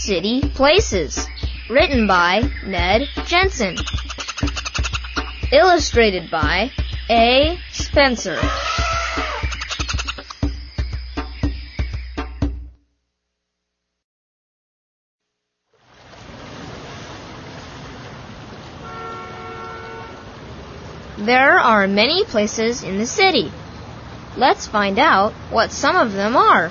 City Places, written by Ned Jensen. Illustrated by A. Spencer. There are many places in the city. Let's find out what some of them are.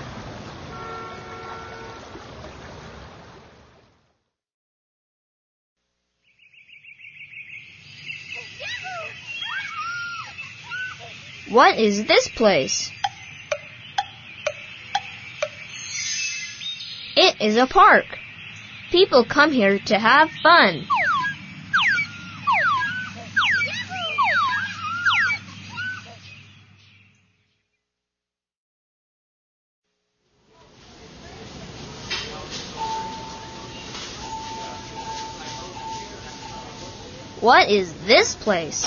What is this place? It is a park. People come here to have fun. What is this place?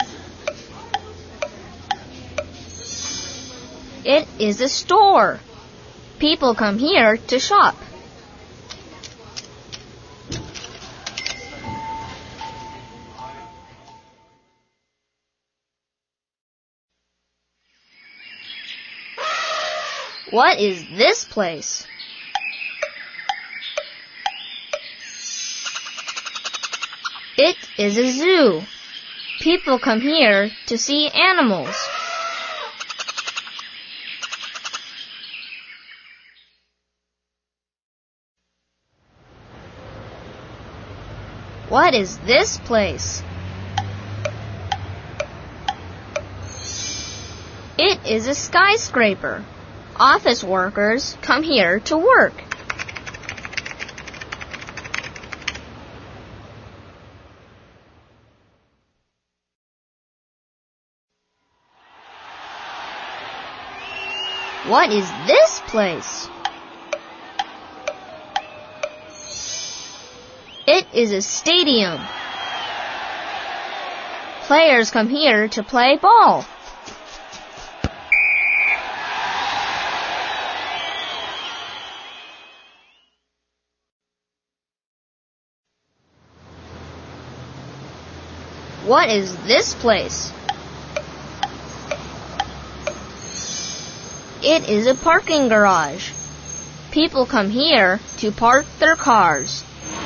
It is a store. People come here to shop. What is this place? It is a zoo. People come here to see animals. What is this place? It is a skyscraper. Office workers come here to work. What is this place? It is a stadium. Players come here to play ball. What is this place? It is a parking garage. People come here to park their cars.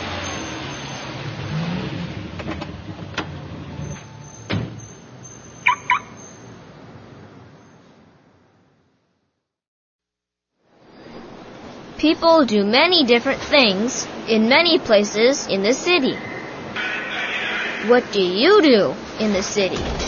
People do many different things in many places in the city. What do you do in the city?